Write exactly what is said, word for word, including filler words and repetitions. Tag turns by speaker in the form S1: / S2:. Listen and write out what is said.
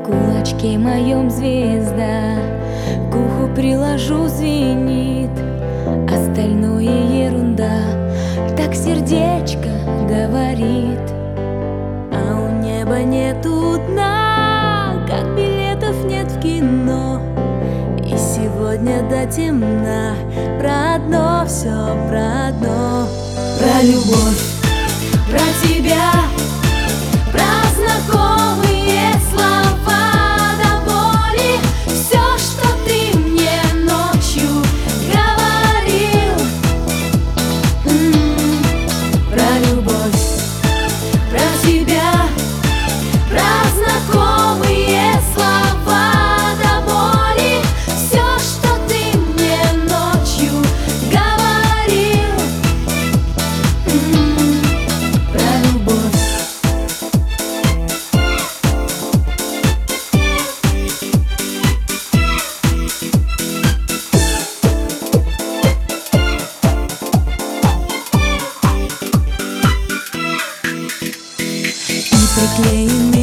S1: кулачке моем звезда, к уху приложу, звенит, остальное ерунда, так сердечко говорит. А у неба нету дна, как билетов нет в кино. И сегодня до темна про одно, все про одно. Про любовь, про тебя, про знакомые слова до боли. Все, что ты мне ночью говорил. М-м-м. Про любовь, про тебя, про знакомые слова до боли. Все, что ты мне ночью говорил. М-м-м. Про любовь. И приклеенный